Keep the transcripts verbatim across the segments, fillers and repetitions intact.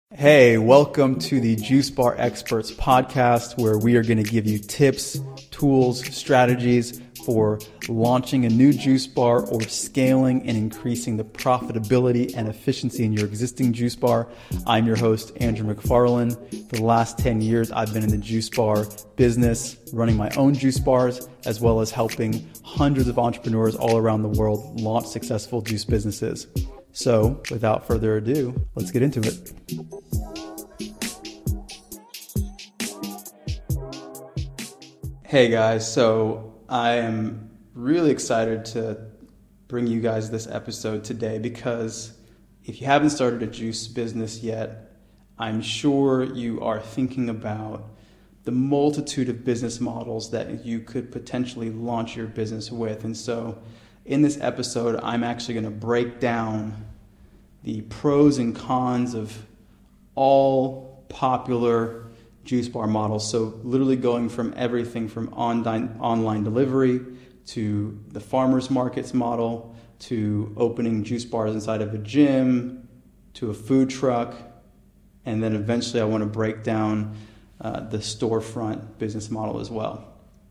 Hey, welcome to the Juice Bar Experts podcast, where we are going to give you tips, tools, strategies for launching a new juice bar or scaling and increasing the profitability and efficiency in your existing juice bar. I'm your host, Andrew McFarland. For the last ten years, I've been in the juice bar business, running my own juice bars, as well as helping hundreds of entrepreneurs all around the world launch successful juice businesses. So, without further ado, let's get into it. Hey guys, so I am really excited to bring you guys this episode today because if you haven't started a juice business yet, I'm sure you are thinking about the multitude of business models that you could potentially launch your business with. And so in this episode, I'm actually going to break down the pros and cons of all popular juice bar models. So literally going from everything from online online delivery to the farmers markets model to opening juice bars inside of a gym to a food truck. And then eventually I want to break down uh, the storefront business model as well.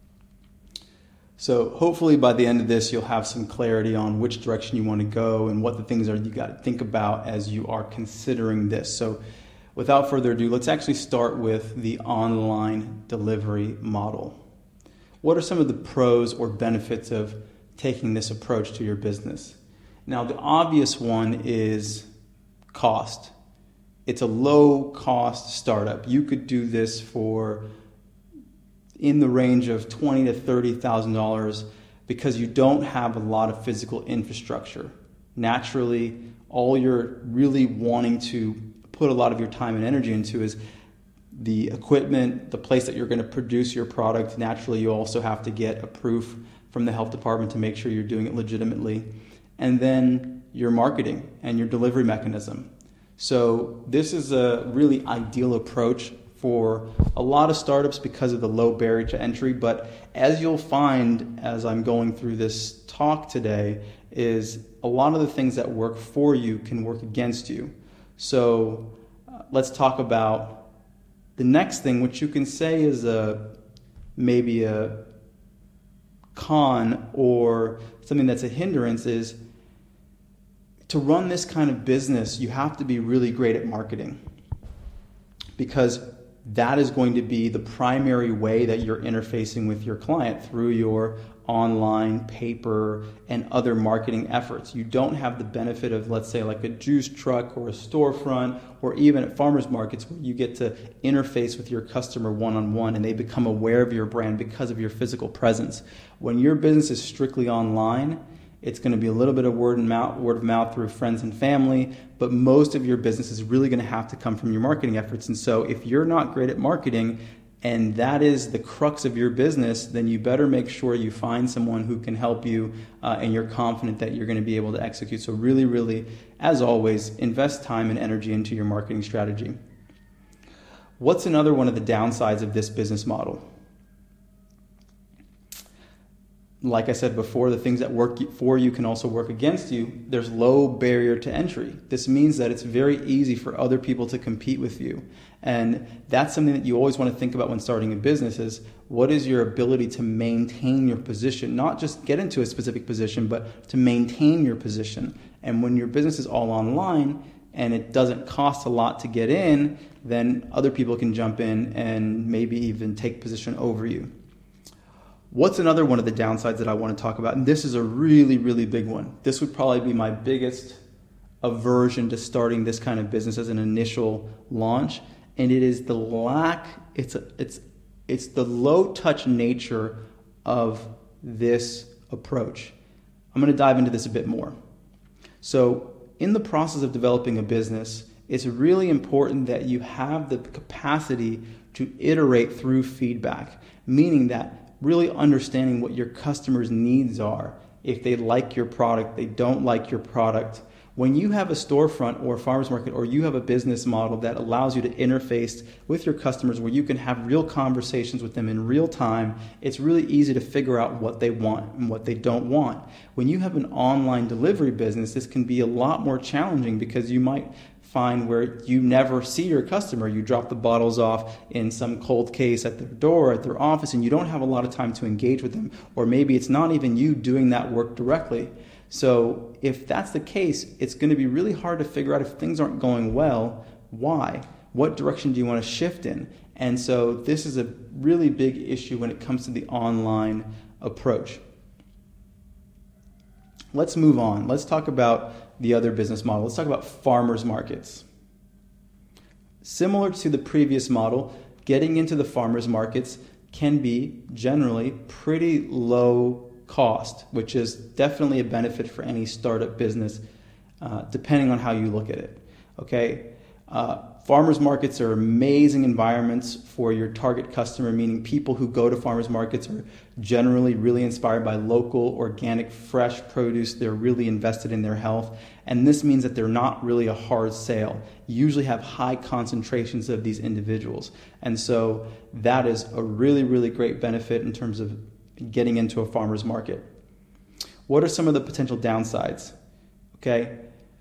So hopefully by the end of this, you'll have some clarity on which direction you want to go and what the things are you got to think about as you are considering this. So without further ado, let's actually start with the online delivery model. What are some of the pros or benefits of taking this approach to your business? Now, the obvious one is cost. It's a low-cost startup. You could do this for in the range of twenty thousand to thirty thousand dollars because you don't have a lot of physical infrastructure. Naturally, all you're really wanting to put a lot of your time and energy into is the equipment, the place that you're going to produce your product. Naturally, you also have to get a proof from the health department to make sure you're doing it legitimately. And then your marketing and your delivery mechanism. So this is a really ideal approach for a lot of startups because of the low barrier to entry. But as you'll find as I'm going through this talk today, is a lot of the things that work for you can work against you. So uh, let's talk about the next thing, which you can say is a maybe a con or something that's a hindrance, is to run this kind of business, you have to be really great at marketing, because that is going to be the primary way that you're interfacing with your client through your online, paper, and other marketing efforts. You don't have the benefit of, let's say, like a juice truck or a storefront, or even at farmers markets where you get to interface with your customer one-on-one and they become aware of your brand because of your physical presence. When your business is strictly online, it's going to be a little bit of word and mouth, word of mouth through friends and family, but most of your business is really going to have to come from your marketing efforts. And so if you're not great at marketing, and that is the crux of your business, then you better make sure you find someone who can help you uh, and you're confident that you're going to be able to execute. So really, really, as always, invest time and energy into your marketing strategy. What's another one of the downsides of this business model? Like I said before, the things that work for you can also work against you. There's low barrier to entry. This means that it's very easy for other people to compete with you. And that's something that you always want to think about when starting a business is, what is your ability to maintain your position? Not just get into a specific position, but to maintain your position. And when your business is all online and it doesn't cost a lot to get in, then other people can jump in and maybe even take position over you. What's another one of the downsides that I want to talk about? And this is a really, really big one. This would probably be my biggest aversion to starting this kind of business as an initial launch. And it is the lack, it's a, it's it's the low touch nature of this approach. I'm going to dive into this a bit more. So in the process of developing a business, it's really important that you have the capacity to iterate through feedback, meaning that really understanding what your customers' needs are. If they like your product, they don't like your product. When you have a storefront or a farmer's market, or you have a business model that allows you to interface with your customers where you can have real conversations with them in real time, it's really easy to figure out what they want and what they don't want. When you have an online delivery business, this can be a lot more challenging because you might find where you never see your customer. You drop the bottles off in some cold case at their door, at their office, and you don't have a lot of time to engage with them. Or maybe it's not even you doing that work directly. So if that's the case, it's going to be really hard to figure out if things aren't going well, why? What direction do you want to shift in? And so this is a really big issue when it comes to the online approach. Let's move on. Let's talk about the other business model. Let's talk about farmers markets. Similar to the previous model, getting into the farmers markets can be generally pretty low cost, which is definitely a benefit for any startup business, uh, depending on how you look at it. Okay, uh, farmers markets are amazing environments for your target customer, meaning people who go to farmers markets are generally really inspired by local, organic, fresh produce. They're really invested in their health. And this means that they're not really a hard sale. You usually have high concentrations of these individuals. And so that is a really, really great benefit in terms of getting into a farmer's market. What are some of the potential downsides? Okay.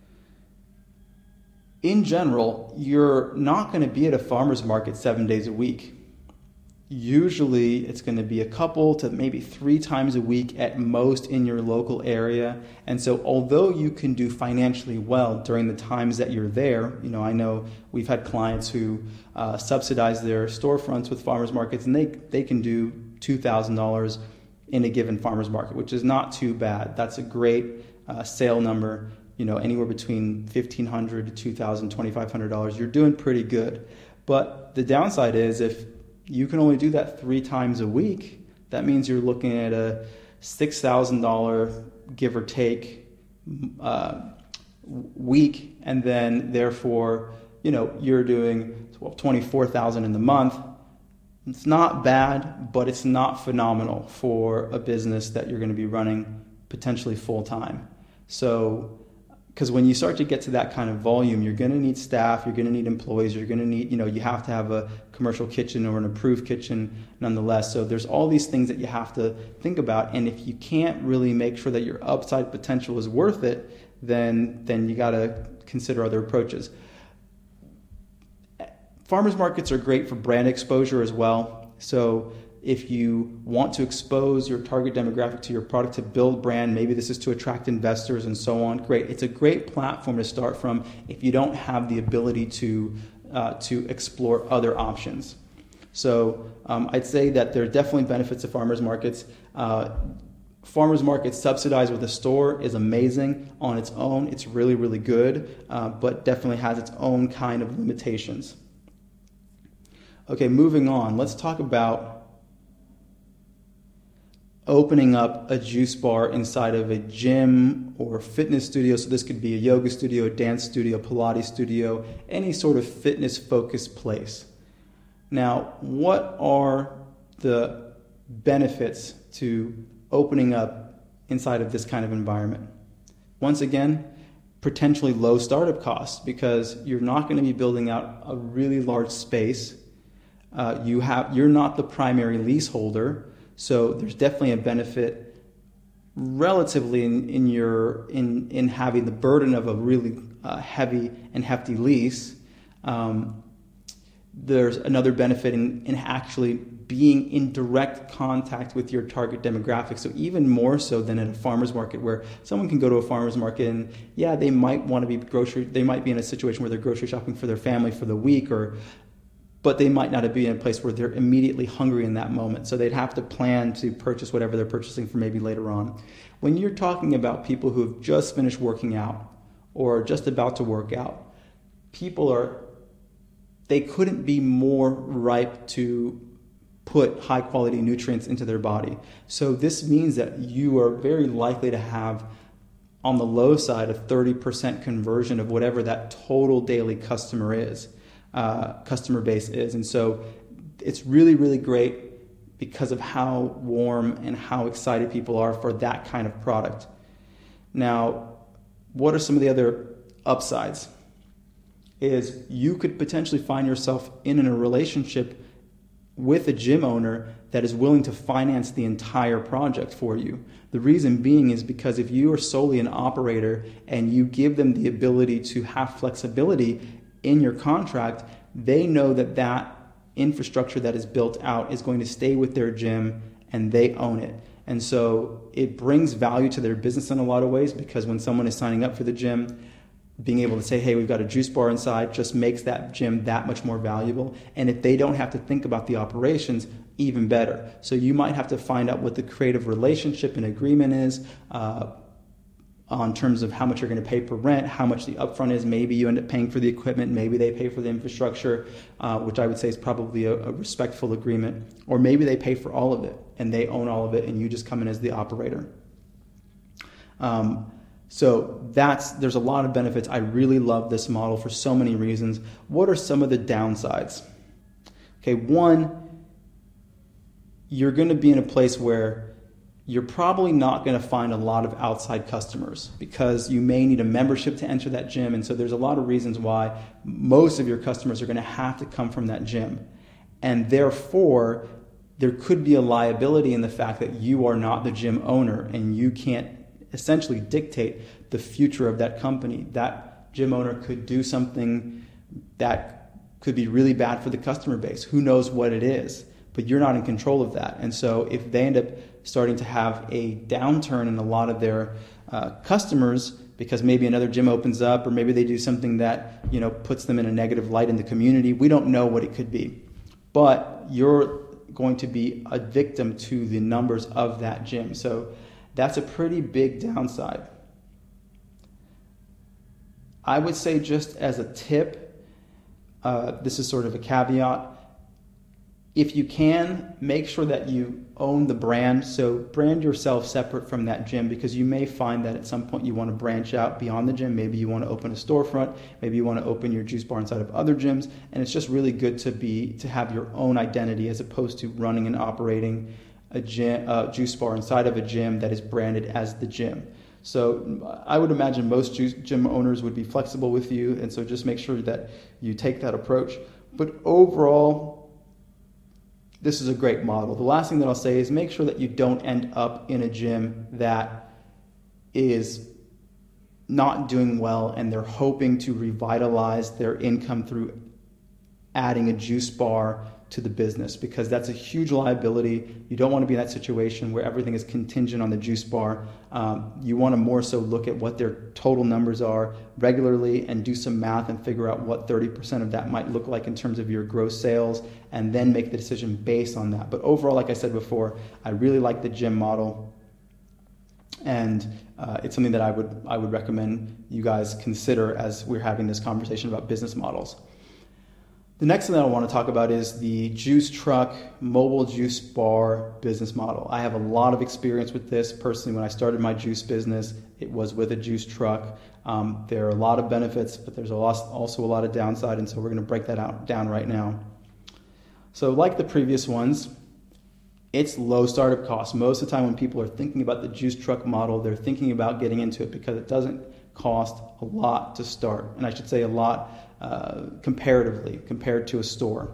In general, you're not going to be at a farmer's market seven days a week. Usually it's going to be a couple to maybe three times a week at most in your local area. And so although you can do financially well during the times that you're there, you know, I know we've had clients who uh, subsidize their storefronts with farmers markets, and they, they can do two thousand dollars in a given farmer's market, which is not too bad. That's a great uh, sale number, you know, anywhere between fifteen hundred dollars to two thousand dollars, twenty-five hundred dollars. You're doing pretty good. But the downside is if you can only do that three times a week, that means you're looking at a six thousand dollars give or take uh, week, and then therefore, you know, you're doing twenty-four thousand dollars in the month. It's not bad, but it's not phenomenal for a business that you're going to be running potentially full time. So, because when you start to get to that kind of volume, you're going to need staff, you're going to need employees, you're going to need, you know, you have to have a commercial kitchen or an approved kitchen nonetheless. So there's all these things that you have to think about. And if you can't really make sure that your upside potential is worth it, then, then you got to consider other approaches. Farmers markets are great for brand exposure as well. So if you want to expose your target demographic to your product to build brand, maybe this is to attract investors and so on, great. It's a great platform to start from if you don't have the ability to, uh, to explore other options. So um, I'd say that there are definitely benefits of farmers markets. Uh, farmers markets subsidized with a store is amazing on its own. It's really, really good, uh, but definitely has its own kind of limitations. Okay, moving on. Let's talk about opening up a juice bar inside of a gym or fitness studio. So this could be a yoga studio, a dance studio, Pilates studio, any sort of fitness-focused place. Now, what are the benefits to opening up inside of this kind of environment? Once again, potentially low startup costs, because you're not going to be building out a really large space. Uh, you have, you're not the primary leaseholder, so there's definitely a benefit relatively in, in your in, in having the burden of a really uh, heavy and hefty lease. Um, there's another benefit in, in actually being in direct contact with your target demographic. So even more so than at a farmer's market, where someone can go to a farmer's market and yeah, they might want to be grocery, they might be in a situation where they're grocery shopping for their family for the week, or but they might not be in a place where they're immediately hungry in that moment. So they'd have to plan to purchase whatever they're purchasing for maybe later on. When you're talking about people who have just finished working out or just about to work out, people are, they couldn't be more ripe to put high quality nutrients into their body. So this means that you are very likely to have, on the low side, a thirty percent conversion of whatever that total daily customer is. Uh, customer base is. And so it's really, really great because of how warm and how excited people are for that kind of product. Now, what are some of the other upsides? Is you could potentially find yourself in a relationship with a gym owner that is willing to finance the entire project for you. The reason being is because if you are solely an operator and you give them the ability to have flexibility in your contract, they know that that infrastructure that is built out is going to stay with their gym and they own it. And so it brings value to their business in a lot of ways, because when someone is signing up for the gym, being able to say, hey, we've got a juice bar inside, just makes that gym that much more valuable. And if they don't have to think about the operations, even better. So you might have to find out what the creative relationship and agreement is uh, on terms of how much you're going to pay per rent, how much the upfront is. Maybe you end up paying for the equipment, maybe they pay for the infrastructure, uh, which I would say is probably a, a respectful agreement. Or maybe they pay for all of it and they own all of it and you just come in as the operator. Um, So that's there's a lot of benefits. I really love this model for so many reasons. What are some of the downsides? Okay, one, you're going to be in a place where you're probably not going to find a lot of outside customers, because you may need a membership to enter that gym. And so there's a lot of reasons why most of your customers are going to have to come from that gym. And therefore, there could be a liability in the fact that you are not the gym owner and you can't essentially dictate the future of that company. That gym owner could do something that could be really bad for the customer base. Who knows what it is, but you're not in control of that. And so if they end up starting to have a downturn in a lot of their uh, customers, because maybe another gym opens up, or maybe they do something that, you know, puts them in a negative light in the community, we don't know what it could be. But you're going to be a victim to the numbers of that gym. So that's a pretty big downside. I would say, just as a tip, uh, this is sort of a caveat, if you can, make sure that you own the brand. So brand yourself separate from that gym, because you may find that at some point you want to branch out beyond the gym. Maybe you want to open a storefront, maybe you want to open your juice bar inside of other gyms, and it's just really good to be to have your own identity as opposed to running and operating a gym, uh, juice bar inside of a gym that is branded as the gym. So I would imagine most juice, gym owners would be flexible with you, and so just make sure that you take that approach. But overall, this is a great model. The last thing that I'll say is make sure that you don't end up in a gym that is not doing well and they're hoping to revitalize their income through adding a juice bar to the business, because that's a huge liability. You don't want to be in that situation where everything is contingent on the juice bar. Um, you want to more so look at what their total numbers are regularly and do some math and figure out what thirty percent of that might look like in terms of your gross sales, and then make the decision based on that. But overall, like I said before, I really like the gym model, and uh, it's something that I would I would recommend you guys consider as we're having this conversation about business models. The next thing that I want to talk about is the juice truck, mobile juice bar business model. I have a lot of experience with this. Personally, when I started my juice business, it was with a juice truck. Um, there are a lot of benefits, but there's a lot, also a lot of downside, and so we're going to break that out down right now. So like the previous ones, it's low startup costs. Most of the time when people are thinking about the juice truck model, they're thinking about getting into it because it doesn't cost a lot to start. And I should say a lot uh, comparatively, compared to a store.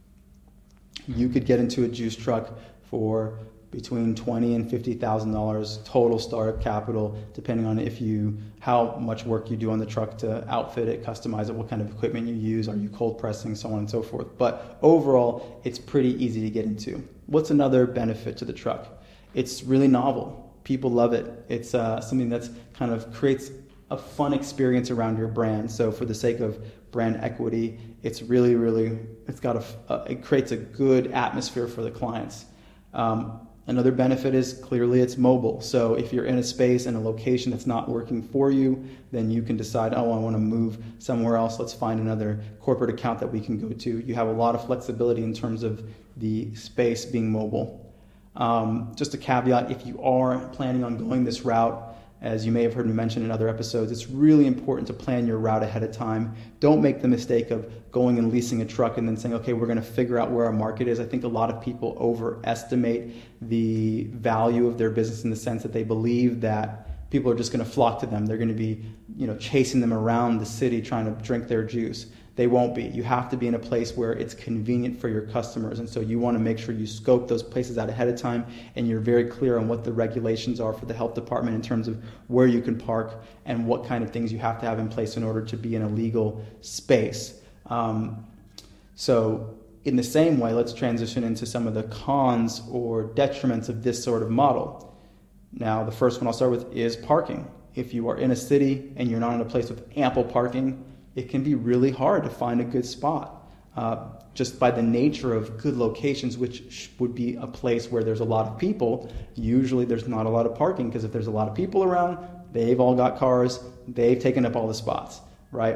You could get into a juice truck for between twenty thousand dollars and fifty thousand dollars total startup capital, depending on if you how much work you do on the truck to outfit it, customize it, what kind of equipment you use, are you cold pressing, so on and so forth. But overall, it's pretty easy to get into. What's another benefit to the truck? It's really novel. People love it. It's uh, something that's kind of creates a fun experience around your brand. So for the sake of brand equity, it's really, really, it's got a, uh, it creates a good atmosphere for the clients. Um, another benefit is clearly it's mobile. So if you're in a space and a location that's not working for you, then you can decide, oh, I want to move somewhere else. Let's find another corporate account that we can go to. You have a lot of flexibility in terms of the space being mobile. Um, just a caveat, if you are planning on going this route, as you may have heard me mention in other episodes, it's really important to plan your route ahead of time. Don't make the mistake of going and leasing a truck and then saying, okay, we're going to figure out where our market is. I think a lot of people overestimate the value of their business in the sense that they believe that people are just going to flock to them. They're going to be, you know, chasing them around the city trying to drink their juice. they won't be. You have to be in a place where it's convenient for your customers. And so you want to make sure you scope those places out ahead of time and you're very clear on what the regulations are for the health department in terms of where you can park and what kind of things you have to have in place in order to be in a legal space. Um, so in the same way, let's transition into some of the cons or detriments of this sort of model. Now, the first one I'll start with is parking. If you are in a city and you're not in a place with ample parking, it can be really hard to find a good spot. Uh, just by the nature of good locations, which would be a place where there's a lot of people, usually there's not a lot of parking, because if there's a lot of people around, they've all got cars, they've taken up all the spots, right?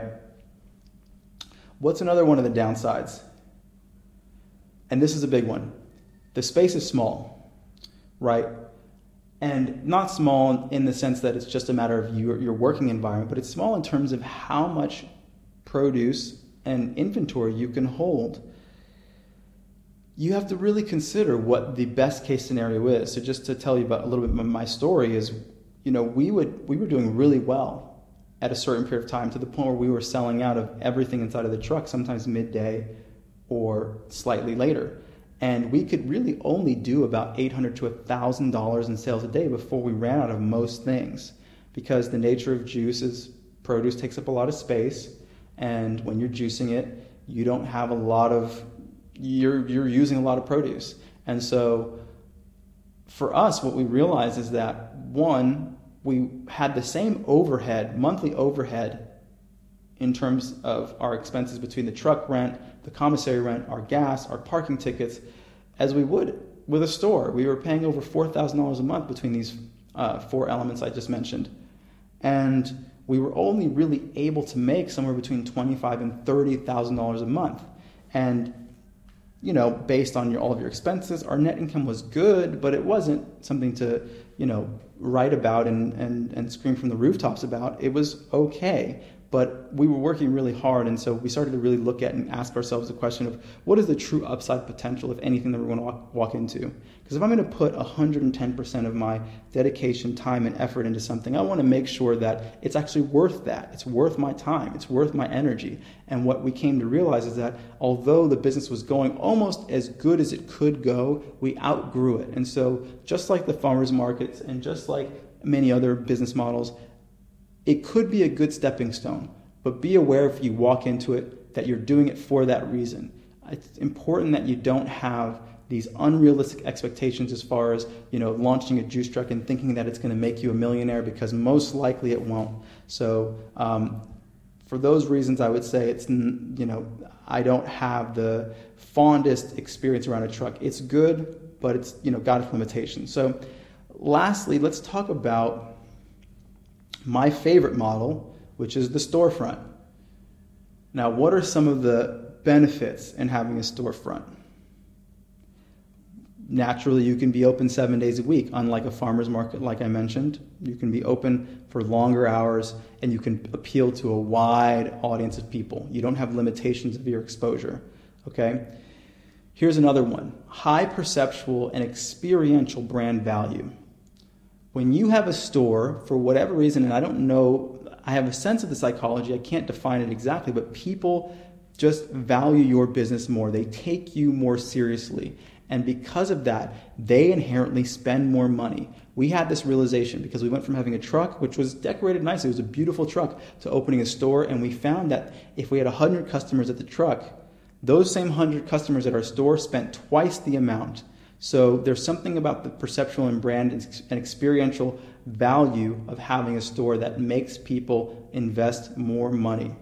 What's another one of the downsides? And this is a big one. The space is small, right? And not small in the sense that it's just a matter of your, your working environment, but it's small in terms of how much produce and inventory you can hold. You have to really consider what the best case scenario is. So just to tell you about a little bit of my story is, you know, we would we were doing really well at a certain period of time, to the point where we were selling out of everything inside of the truck, sometimes midday or slightly later. And we could really only do about eight hundred dollars to one thousand dollars in sales a day before we ran out of most things, because the nature of juice is produce takes up a lot of space. And when you're juicing it, you don't have a lot of, you're you're using a lot of produce. And so for us, what we realized is that, one, we had the same overhead, monthly overhead, in terms of our expenses between the truck rent, the commissary rent, our gas, our parking tickets, as we would with a store. We were paying over four thousand dollars a month between these uh, four elements I just mentioned. And we were only really able to make somewhere between twenty-five thousand dollars and thirty thousand dollars a month. And, you know, based on your, all of your expenses, our net income was good, but it wasn't something to, you know, write about and, and, and scream from the rooftops about. It was okay. But we were working really hard, and so we started to really look at and ask ourselves the question of, what is the true upside potential, if anything, that we're going to walk, walk into? Because if I'm going to put one hundred ten percent of my dedication, time, and effort into something, I want to make sure that it's actually worth that. It's worth my time. It's worth my energy. And what we came to realize is that although the business was going almost as good as it could go, we outgrew it. And so just like the farmers markets and just like many other business models, it could be a good stepping stone, but be aware if you walk into it that you're doing it for that reason. It's important that you don't have these unrealistic expectations as far as, you know, launching a juice truck and thinking that it's going to make you a millionaire, because most likely it won't. So um, for those reasons, I would say it's, you know, I don't have the fondest experience around a truck. It's good, but it's, you know, got its limitations. So lastly, let's talk about my favorite model, which is the storefront. Now, what are some of the benefits in having a storefront? Naturally, you can be open seven days a week, unlike a farmer's market, like I mentioned. You can be open for longer hours, and you can appeal to a wide audience of people. You don't have limitations of your exposure, okay? Here's another one: high perceptual and experiential brand value. When you have a store, for whatever reason, and I don't know, I have a sense of the psychology, I can't define it exactly, but people just value your business more. They take you more seriously. And because of that, they inherently spend more money. We had this realization because we went from having a truck, which was decorated nicely, it was a beautiful truck, to opening a store, and we found that if we had one hundred customers at the truck, those same one hundred customers at our store spent twice the amount. So there's something about the perceptual and brand and experiential value of having a store that makes people invest more money.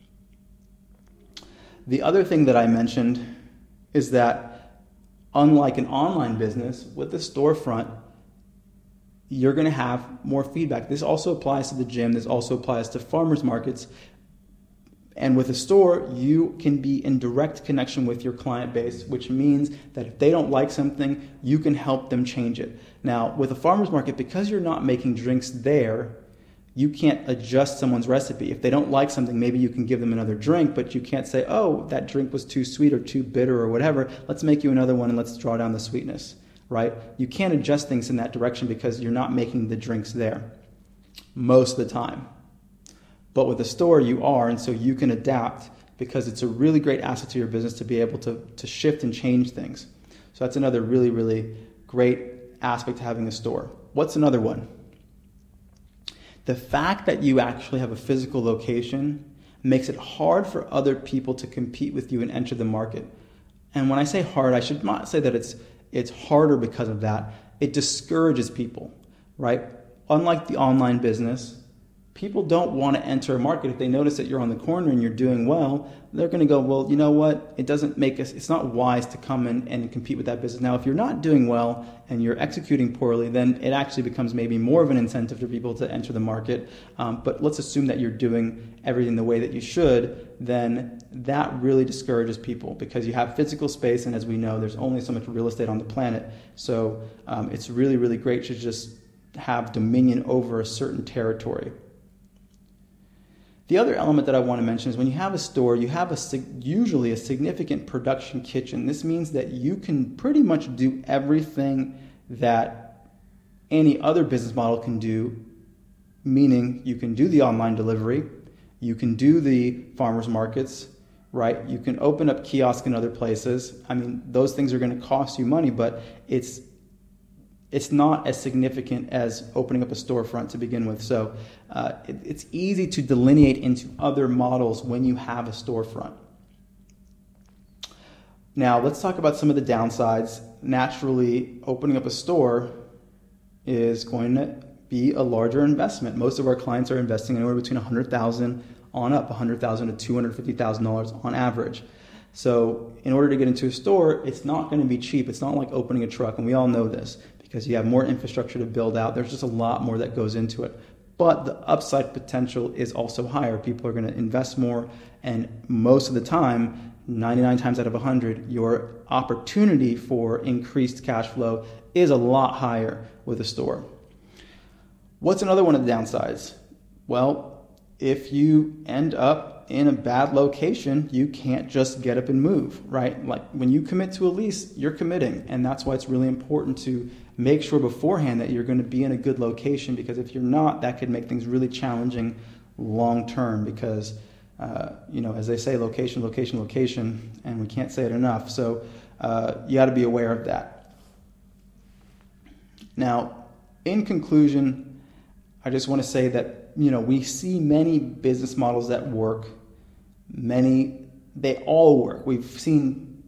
The other thing that I mentioned is that unlike an online business, with the storefront, you're going to have more feedback. This also applies to the gym. This also applies to farmers markets. And with a store, you can be in direct connection with your client base, which means that if they don't like something, you can help them change it. Now, with a farmer's market, because you're not making drinks there, you can't adjust someone's recipe. If they don't like something, maybe you can give them another drink, but you can't say, oh, that drink was too sweet or too bitter or whatever. Let's make you another one and let's draw down the sweetness, right? You can't adjust things in that direction because you're not making the drinks there most of the time. But with a store, you are, and so you can adapt because it's a really great asset to your business to be able to, to shift and change things. So that's another really, really great aspect to having a store. What's another one? The fact that you actually have a physical location makes it hard for other people to compete with you and enter the market. And when I say hard, I should not say that it's it's harder because of that. It discourages people, right? Unlike the online business, people don't want to enter a market. If they notice that you're on the corner and you're doing well, they're going to go, well, you know what? It doesn't make us, it's not wise to come in and compete with that business. Now, if you're not doing well and you're executing poorly, then it actually becomes maybe more of an incentive for people to enter the market. Um, but let's assume that you're doing everything the way that you should, then that really discourages people because you have physical space. And as we know, there's only so much real estate on the planet. So um, it's really, really great to just have dominion over a certain territory. The other element that I want to mention is when you have a store, you have a usually a significant production kitchen. This means that you can pretty much do everything that any other business model can do, meaning you can do the online delivery, you can do the farmers markets, right? You can open up kiosks in other places. I mean, those things are going to cost you money, but it's It's not as significant as opening up a storefront to begin with. So uh, it, it's easy to delineate into other models when you have a storefront. Now, let's talk about some of the downsides. Naturally, opening up a store is going to be a larger investment. Most of our clients are investing anywhere between one hundred thousand dollars on up, one hundred thousand dollars to two hundred fifty thousand dollars on average. So in order to get into a store, it's not going to be cheap. It's not like opening a truck, and we all know this, because you have more infrastructure to build out. There's just a lot more that goes into it. But the upside potential is also higher. People are going to invest more, and most of the time, ninety-nine times out of one hundred, your opportunity for increased cash flow is a lot higher with a store. What's another one of the downsides? Well, if you end up in a bad location, you can't just get up and move, right? Like when you commit to a lease, you're committing. And that's why it's really important to make sure beforehand that you're going to be in a good location, because if you're not, that could make things really challenging long term because, uh, you know, as they say, location, location, location, and we can't say it enough. So uh, you got to be aware of that. Now, in conclusion, I just want to say that, you know, we see many business models that work. Many, they all work. We've seen,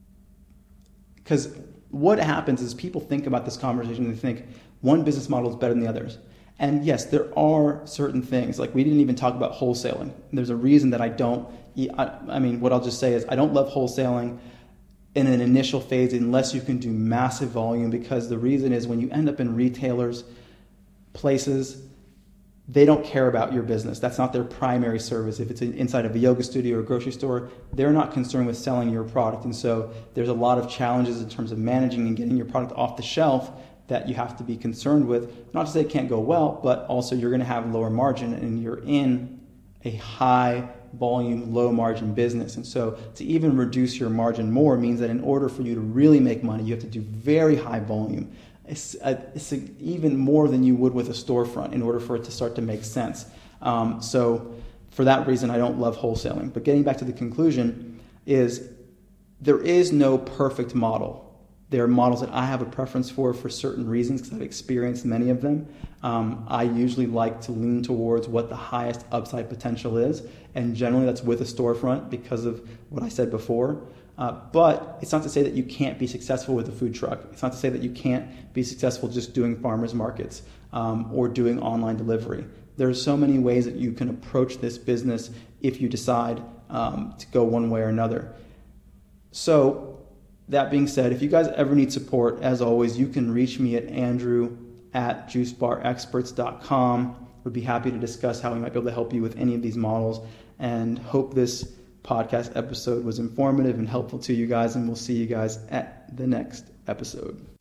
because what happens is people think about this conversation and they think one business model is better than the others. And yes, there are certain things, like we didn't even talk about wholesaling. There's a reason that I don't, I, I mean, what I'll just say is I don't love wholesaling in an initial phase unless you can do massive volume, because the reason is when you end up in retailers, places, they don't care about your business. That's not their primary service. If it's inside of a yoga studio or a grocery store, they're not concerned with selling your product. And so there's a lot of challenges in terms of managing and getting your product off the shelf that you have to be concerned with. Not to say it can't go well, but also you're going to have lower margin and you're in a high volume, low margin business. And so to even reduce your margin more means that in order for you to really make money, you have to do very high volume. It's, a, it's a, even more than you would with a storefront in order for it to start to make sense. Um, so for that reason, I don't love wholesaling. But getting back to the conclusion is there is no perfect model. There are models that I have a preference for for certain reasons because I've experienced many of them. Um, I usually like to lean towards what the highest upside potential is. And generally that's with a storefront because of what I said before. Uh, but it's not to say that you can't be successful with a food truck. It's not to say that you can't be successful just doing farmers markets um, or doing online delivery. There are so many ways that you can approach this business if you decide um, to go one way or another. So that being said, if you guys ever need support, as always, you can reach me at andrew at juice bar experts dot com. Would be happy to discuss how we might be able to help you with any of these models, and hope this podcast episode was informative and helpful to you guys, and we'll see you guys at the next episode.